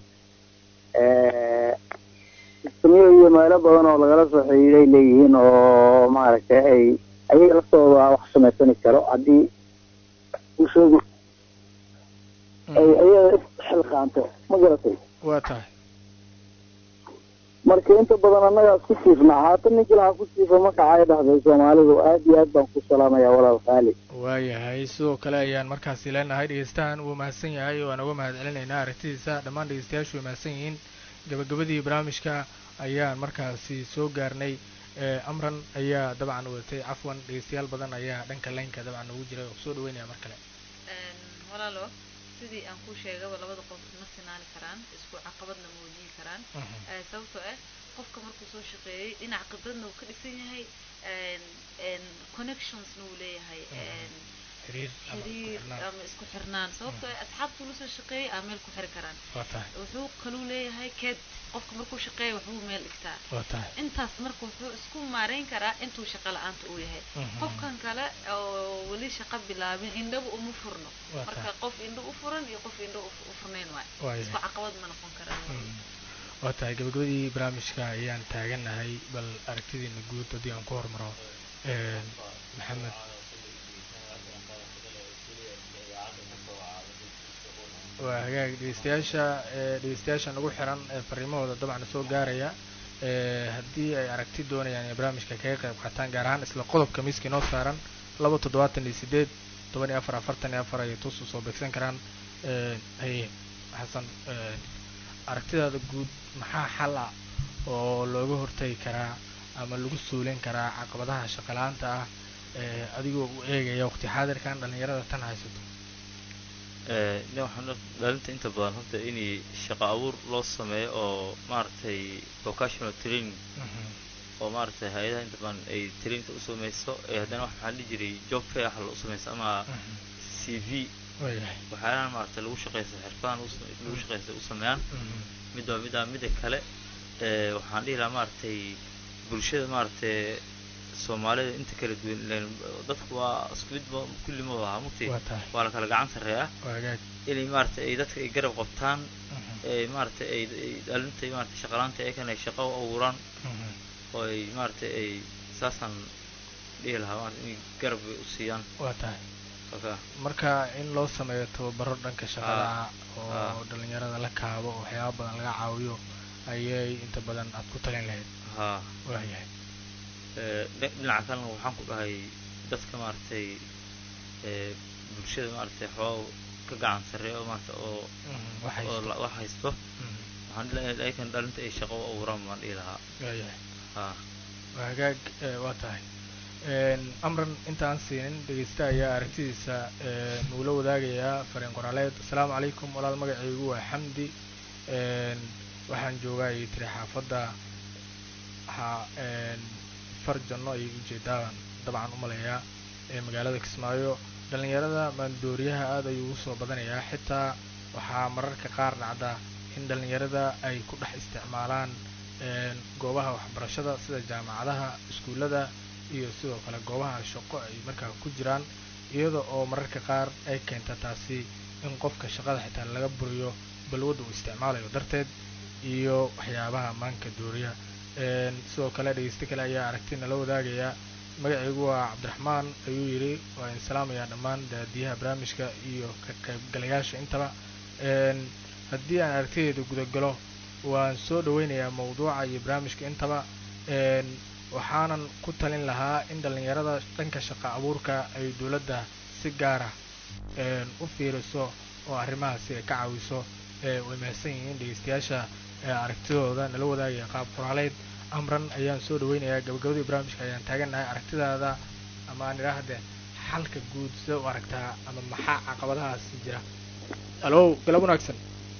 sistamyo iyo meelo badan oo lagala soo xiriiray leeyihiin oo maaragtay ay ayaga laftooda wax samaysani karo haddii bulshadu ay ayaga xilqaanto ma garatay waa tahay marka inta badan annagaa isku jiifna haatan ninkii lahaa ku jiifa makacay dhahday soomaalidu aad iyo aad baan ku salaamaya walaal khaali waayahay sidoo kale ayaan markaasi leenahay dhegeystahan wuu mahadsan yahay waan uga mahad celinaynaa aragtidiisa dhammaan dhegeystayaashu way mahadsan yihiin gabagabadii barnaamijka ayaan markaasi soo gaarnay amran ayaa dabcan wadatay cafwan dhegeystayaal badan ayaa dhanka laynka dabcan ugu jiray oo soo dhaweynaya mar kale walaalo sidii aan ku sheegaba labada qof ma sinaani karaan isku caqabadna ma wajihi karaan sababtoo ah qofka markuu soo shaqeeyey dhinac khibradna uu ka dhisan yahay connectionsna uu leeyahay xiriir ama isku xirnaan sababtoo ah asxaabtuu la soo shaqeeyey aa meel ku xiri karaan wuxuu kaluu leeyahay keed qofka markuu shaqeeya waxbuu meel dhigtaa intaas marka wuxuu isku maareyn karaa intuu shaqo la-aanta uu yahay qofkan kale oo weli shaqo bilaabin indhaba uma furno marka qof indho u furan iyo qof indho u furnayn waay isku caqabad ma noqon karaan waa tahay gabagabadii barnaamijka ayaan taaganahay bal aragtidiina guud haddii aan ku hormaro maxamed waa hagaag dhegeystayaasha nagu xiran fariimahooda dabcan soo gaaraya haddii ay aragti doonayaan inay barnaamijka kaga qayb qaataan gaar ahaan isla qodobka miiska inoo saaran 278 1444 ay toos soo beegsan karaan xasan aragtidaada guud maxaa xal ah oo looga hortagi karaa ama lagu suulin karaa caqabadaha shaqo la'aanta ah adigoo u eegaya waqti xaadirkan dhalinyarada tan haysato waxaan dhalinta inta badan horta in shaqo abuur loo sameeyo oo maaragtay vocational training oo maaragtay hay'adaha inta badan ay training u sameeyso haddana waxaan dhihi jiray job fair waxa loo sameeyo ama CV waxyaalaha maaragtay lagu shaqeysto xirfadahan lagu shaqeysto u sameeyaan midda kale waxaan dhihi lahaa maaragtay bulshada maaragtay soomaalida inta kala duwan dadku waa isku mid kulli ma wada mugtay waa la kala gacan sareeyaa inay maaragtay ay dadka ay garab qabtaan maaragtay ay dhalintay maaragtay shaqalaanta ay kana shaqo u abuuraan oo ay maaragtay ay saasaan dhihi lahaa maaragtay inay garab u siiyaan waa tahay marka in loo sameeyo tababaro dhanka shaqada oo dhalinyarada la kaabo oo waxyaaba badan laga caawiyo ayay inta badan aad ku talin lahayd waayahay dhinaca kalena waxaan ku dhahay dadka maaragtay bulshada maaragtay xoogaa ka gacan sareeya oo maaragtay oo wax haysto waxaan dhilahay ayakan dhalinta ay shaqo u abuuraan baan dhihi lahaa waa hagaag waa tahay amran intaan siinin dhegeysta ayaa aragtidiisa nuula wadaagayaa fariin qoraaleed assalaamu calaykum walaal magacaygu waa xamdi waxaan joogaa iyo tiri xaafadda farjano ayay ujeedaan dabcan u maleeyaa magaalada kismaayo dhalinyarada maandooriyaha aad ayuu ugu soo badanayaa xitaa waxaa mararka qaar dhacda in dhalinyarada ay ku dhex isticmaalaan goobaha waxbarashada sida jaamacadaha iskuullada iyo sidoo kale goobaha shaqo ay markaa ku jiraan iyada oo mararka qaar ay keenta taasi in qofka shaqada xitaa laga buriyo balwadda uu isticmaalayo darteed iyo waxyaabaha maanka dooriya sidoo kale dhegeysta kale ayaa aragti nala wadaagaya magacaygu waa cabdiraxmaan ayuu yidhi waa in salaamayaa dhammaan daadiyaha barnaamijka iyo ka qaybgalayaasha intaba haddii aan aragtideeda gudagalo waan soo dhaweynayaa mawduuca iyo barnaamijka intaba waxaanan ku talin lahaa in dhalinyarada dhanka shaqo abuurka ay dowladda si gaara u fiiriso oo arrimahaasi ay ka caawiso way mahadsan yihiin dhegeystayaasha aragtidooda nala wadaagaya qaab qoraaleed amran ayaan soo dhaweynayaa gabagabadii barnaamijka ayaan taaganahay aragtidaada ama aan idhaahde xalka guud sida u aragtaa ama maxaa caqabadahaasi jira alo galab wanaagsan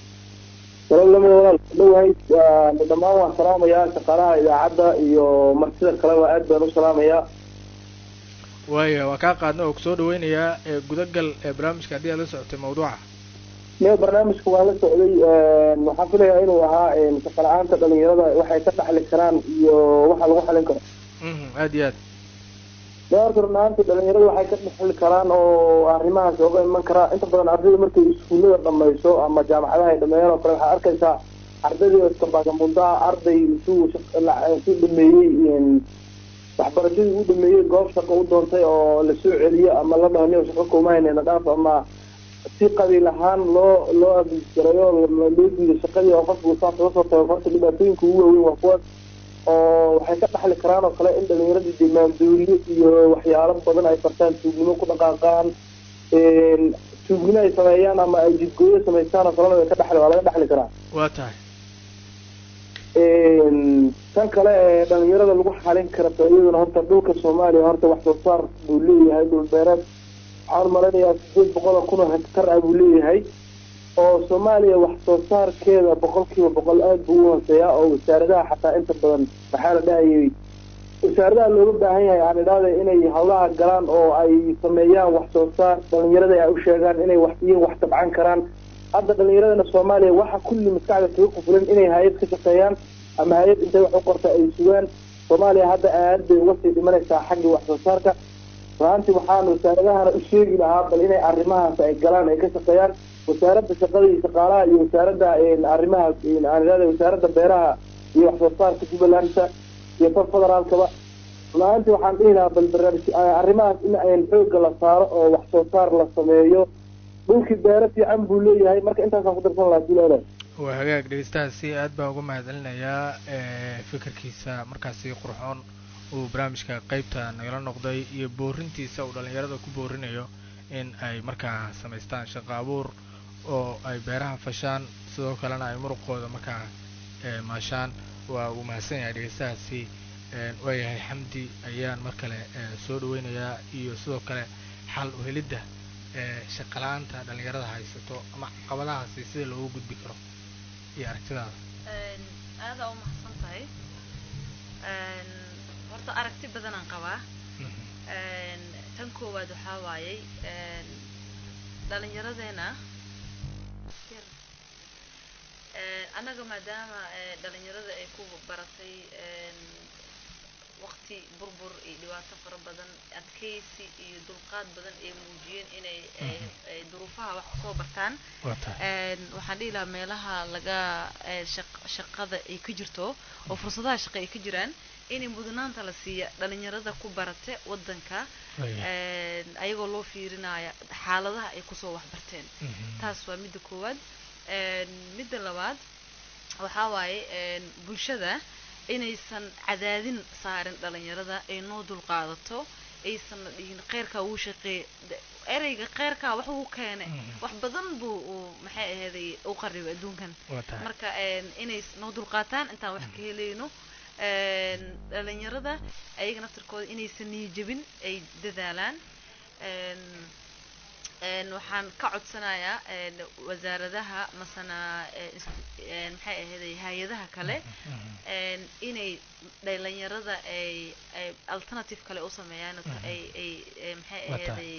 dhawahay dhammaan waan salaamayaa shaqaalaha idaacadda iyo martida kaleba aad baan u salaamayaa waaya waa kaa qaadna oo kusoo dhaweynayaa gudagal barnaamijka haddii aad la socotay mawduuca barnaamijka waan la socday waxaan filayaa inuu ahaa shaqo la-aanta dhalinyarada waxay ka dhaxli karaan iyo waxa lagu xalin karo aad iyo aad horta runaanti dhalinyarada waxay ka dhaxli karaan oo arrimahaas oga iman karaa inta badan ardayda markay iskuullada dhamayso ama jaamacadaha ay dhameeyaan oo kale waxaa arkaysaa ardaydii iskabagamundaa arday intuu dhameeyey waxbarashadii uu dhameeyey goob shaqo u doontay oo lasoo celiyo ama la dhahniyo shaqo kumahaynayna dhaaf ama si qabiil ahaan loo abiisgarayo loo diido shaqadii oo qofku saas uga soo tago horta dhibaatooyinka ugu waaweyn waa kuwaas oo waxay ka dhaxli karaan oo kale in dhalinyaradii dee maandooriye iyo waxyaalo badan ay fartaan tuugnimo ku dhaqaaqaan tuugnimo ay sameeyaan ama ay jidgooyo samaystaan oo kalena way ka dhaxli waa laga dhaxli karaa waa tahay tan kale ee dhalinyarada lagu xalin kara iyaduna horta dhulka Soomaaliya horta wax soo saar buu leeyahay dhul beereed waxaan maleynayaa 800,000 oo hektar ah buu leeyahay oo Soomaaliya wax soo saarkeeda 100% aad buu u hooseeyaa oo wasaaradaha xataa inta badan waxaa la dhaayay wasaaradaha looga baahan yahay aan idhaahdo inay hawlaha galaan oo ay sameeyaan wax soo saar dhalinyarada ay u sheegaan inay wax tabcan karaan hadda dhalinyarada Soomaaliya waxa kulli maskaxda kaga qufulan inay hay'ad ka shaqeeyaan ama hay'ad intay wax u qorta ay sugaan Soomaaliya hadda aad bay uga sii dhimanaysaa xagga wax soo saarka runtii waxaan wasaaradaha u sheegi lahaa bal inay arrimahaas ay galaan ay ka shaqeeyaan wasaaradda shaqada iyo shaqaalaha iyo wasaaradda arrimaha aan idhaahdo wasaaradda beeraha iyo wax soo saarka Jubbaland iyo federaalkaba runtii waxaan dhihi lahaa bal barnaamij arrimahaas in ay xoogga la saaro oo wax soo saar la sameeyo dhulkii beero fiican buu leeyahay marka intaas aan ku darsan lahaa dilaala waa hagaag dhegeystahaasi aad baan uga mahadcelinayaa fikirkiisa markaasi qurxoon uu barnaamijka qaybta nagala noqday iyo boorintiisa uu dhalinyarada ku boorinayo in ay markaa samaystaan shaqo abuur oo ay beeraha fashaan sidoo kalena ay muruqooda markaa maashaan waa uu mahadsan yahay dhegeystahaasi waayahay xamdi ayaan mar kale soo dhaweynayaa iyo sidoo kale xal u helidda shaqo la'aanta dhalinyarada haysato ama caqabadahaasi sida loogu gudbi karo iyo aragtidaada aad u mahadsan tahay horta aragti badan aan qabaa tan koowaad waxaa waayay dhalinyaradeenna anaga maadaama dhalinyarada ay ku baratay waqti burbur iyo dhibaato fara badan adkaysi iyo dulqaad badan ay muujiyeen inay duruufaha wax kusoo bartaan waxaan dhihi lahaa meelaha laga shaqada ay ka jirto oo fursadaha shaqo ay ka jiraan inay mudnaanta la siiya dhalinyarada ku barate wadanka ayagoo loo fiirinaya xaaladaha ay kusoo waxbarteen taas waa midda koowaad midda labaad waxaa waaye bulshada inaysan cadaadin saarin dhalinyarada ay noo dulqaadato aysan dhihin qeyrka uu shaqeey ereyga qeyrka wax uu keenay wax badan buu maxay ahaday u qaribay adduunkan marka inay noo dulqaataan intaan wax ka helayno dhalinyarada ayaga naftirkooda inaysan niyajabin ay dadaalaan waxaan ka codsanayaa wasaaradaha masana maxay ahaday hay-adaha kale inay dhalinyarada ay alternative kale u sameeyaan ay maxay ahaday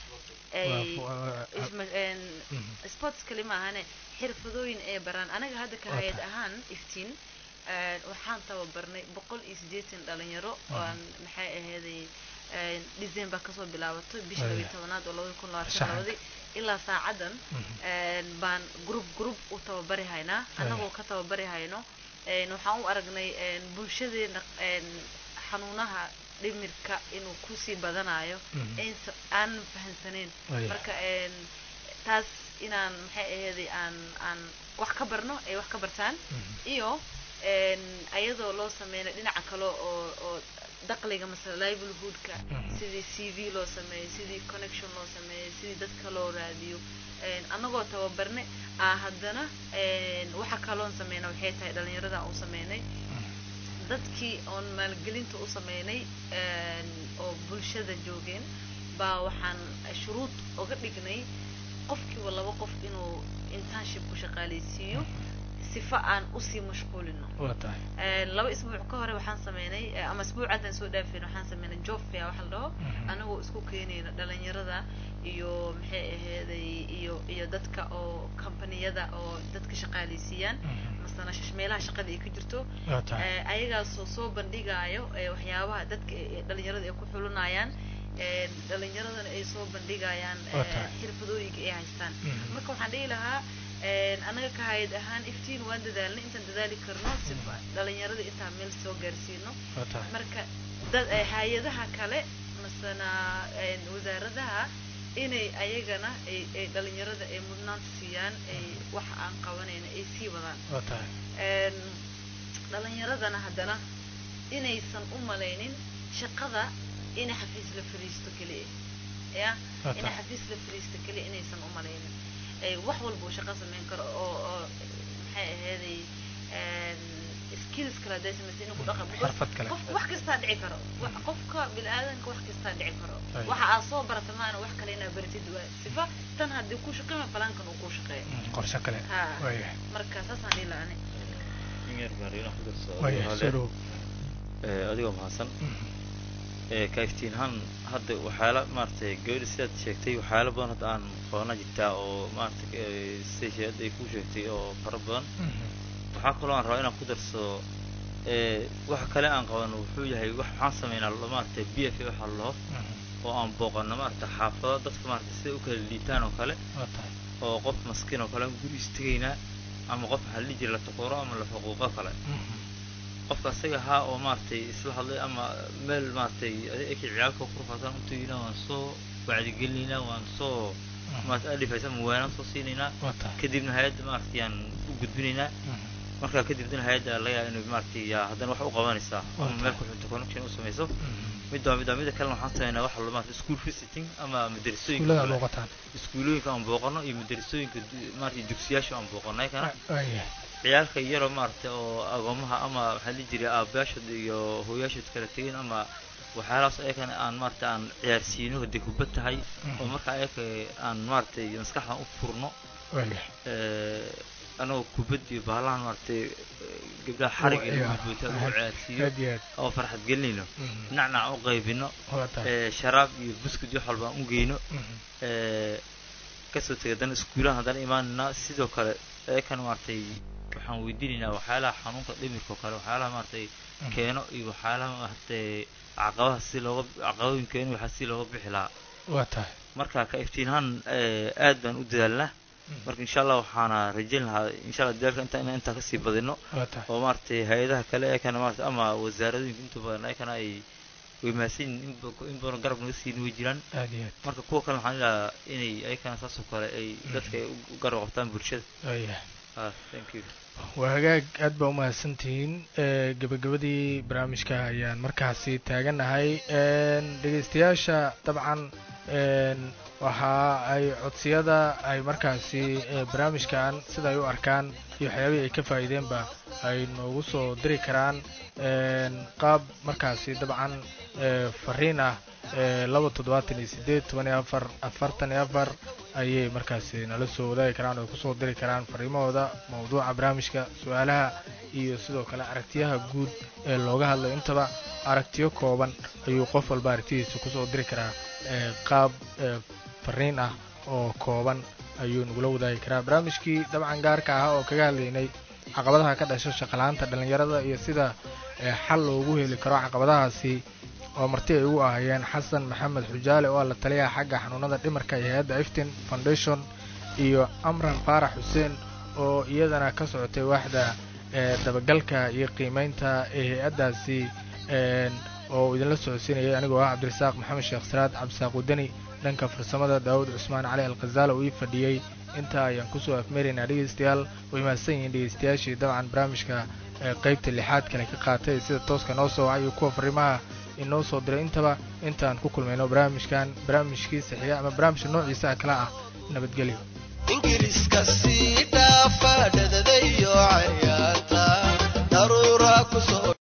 sports kale maahane xirfadooyin ay baraan anaga hadda ka hay-ad ahaan iftiin waxaan tababarnay 180 dhalinyaro oo maxay ahaday December kasoo bilaabato bisha 12aad oo 2022 ilaa saacadan baan group u tababari haynaa anagoo ka tababari hayno waxaan u aragnay bulshadeena xanuunaha dhimirka inuu ku sii badanayo aan fahansaneen marka taas inaan maxay ahaday aan wax ka barno ay wax ka bartaan iyo ayadoo loo sameeyo dhinaca kale oo dakhliga masala livelihoodka sidii CV loo sameeyo sidii connection loo sameeyo sidii dadka loo raadiyo anagoo tababarnay haddana waxa kaloon sameynay waxay tahay dhalinyarada u sameynay dadkii oon maalgelinta u sameynay oo bulshada joogeen baa waxaan shuruud uga dhignay qofkiiba 2 qof inuu internship ku shaqaaleysiiyo sifa aan u sii mashquulino laba isbuuc ka hore waxaan sameynay ama isbuucan soo dhaafeen waxaan sameynay job fair waxa la dhaho anagoo isku keenayna dhalinyarada iyo maxay ahaday iyo dadka oo kampaniyada oo dadka shaqaaleysiiyaan masana meelaha shaqada ay ka jirto ayagaas soo bandhigayo waxyaabaha dadka dhalinyarada ay ku xulinayaan dhalinyaradana ay soo bandhigayaan xirfadooyinka ay haystaan marka waxaan dhihi lahaa anaga ka hay'ad ahaan iftiin waan dadaalnay intaan dadaali karno si dhalinyarada intaan meel soo gaarsiino marka hay'adaha kale masana wasaaradaha inay ayagana ay dhalinyarada ay mudnaanta siiyaan ay wax aan qabanayna ay sii wadaan dhalinyaradana haddana inaysan u malaynin shaqada inay xafiis la fariisto kaliya inay xafiis la fariisto kaliya inaysan u malaynin wax walba uu shaqo sameyn karo oo maxay ahaday skills kala daysamay inuu ku dhaqmo xirfad kale qof wax kasta dhici karo qofka bil aadanka wax kasta dhici karo waxa aad soo baratamaan wax kale inaad baratid waa sifa tan hadii ku shaqeeyo balankan uu ku shaqeeyo qorshe kale way marka saasaan dhilaani ingeer baariina ku darso way soo adigoo mahadsan kaiftiinhan hadda waxyaala maaragtay gabadha sidaad sheegtay waxyaala badan hadda aan qabana jirtaa oo maaragtay sida ay ku sheegtay oo fara badan waxaa kaloo aan rabaa inaan ku darso wax kale aan qabano wuxuu yahay waxaan sameynaa maaragtay BFA waxa la oo aan booqano maaragtay xaafado dadka maaragtay sida u kala liitaan oo kale oo qof maskiin oo kale guri istaagayna ama qof waxa la jira la taqooro ama la xuquuqo kale qofka asaga ha oo maartay isla hadlay ama meel maartay ay ciyaalka ku furfatan intuu ina waan soo wacdi gelinayna waan soo maartay adifaysan waan soo siinayna kadibna hay'adda maartay aan u gudbinayna marka kadibna hay'adda la yaa inuu maartay haddana wax u qabanaysa ama meel ku xunta connection u sameeyso midda kale waxaan sameynaa waxa loo maartay school visiting ama madrasooyinka booqataan iskuulooyinka aan booqano iyo madrasooyinka maartay dugsiyaasha aan booqanay kana ciyaalka yaro maartay oo agoomaha ama waxa la jiray aabayaashood iyo hooyaashood kala tageen ama waxyaalahaas aykan aan maartay aan ciyaarsiino hadii ku batahay oo marka aan maartay maskaxda u furno anoo kubadii baalaan maartay gabdhaha xariga iyo buuta u ciyaarsiyo oo farxad gelinayno nacnac u qaybino sharaab iyo buskud iyo xalba u geeyno kasoo tagadan iskuulaha hadan imaanna sidoo kale aykan maartay waxaan weydiinaynaa waxyaalaha xanuunka dhimirka kale waxyaalaha maartay keeno iyo waxyaalaha maartay caqabooyinka waxa si looga bixi lahaa waa tahay marka ka iftiinhan aad baan u dadaalnaa marka insha Allah waxaana rajayn lahaa insha Allah dadaalka inta ka sii badino oo maartay hay'adaha kale ee kana maartay ama wasaaradooyinka inta badan ay kana ay weymaasiin in badan garab naga siin way jiraan marka kuwa kale waxaan ilaa inay ay kana saas oo kale ay dadka u garab qabtaan bulshada thank you وهاجاك أدبا وما سنتين جبجبدي برامج كهيان مركزي تاجناهاي دقيستياشا طبعا وها أي عطسيادة أي مركزي برامج كان سدا يو أركان يحيوي كفايدين با أي نوصو دري كران قاب مركزي طبعا فرينا لو تدواتني سديت واني أفرتني أفر ayay markaasi nala soo wadaagi karaan oo ku soo diri karaan fariimahooda mawduuca barnaamijka su'aalaha iyo sidoo kale aragtiyaha guud ee looga hadlayo intaba aragtiyo kooban ayuu qof walba aragtidiisa ku soo diri karaa qaab fariin ah oo kooban ayuu nagula wadaagi karaa barnaamijkii dabcan gaarka ah oo kaga hadlaynay caqabadaha ka dhasha shaqalaanta dhalinyarada iyo sida xal loogu heli karo caqabadahaasi oo marti ay ugu ahayeen xasan maxamed xujaale oo la taliyaha xagga xanuunada dhimarka ee hay'adda Iftin Foundation iyo Amran Faarax Xuseen oo iyadana ka socotay waaxda dabagalka iyo qiimeynta ee hay'addaasi oo idinla socodsiinayay anigoo ah Cabdirasaaq Maxamed Sheekh Saraad Cabsaaq Wadani dhanka farsamada Daawud Cusmaan Cali Alqazaal oo ii fadhiyay inta ayaan ku soo afmeerinaa dhageystayaal way maasan yihiin dhageystayaashii dabcan barnaamijka qaybta lixaad kale ka qaatay sida tooska noo soo wacay kuwa fariimaha inoo soo diray intaba intaan ku kulmayno barnaamijkiisa xiga ama barnaamijka noociisa kala ah nabadgelyo ingiriiska si dhaafa dhadadayo cayaarta daruura ku soo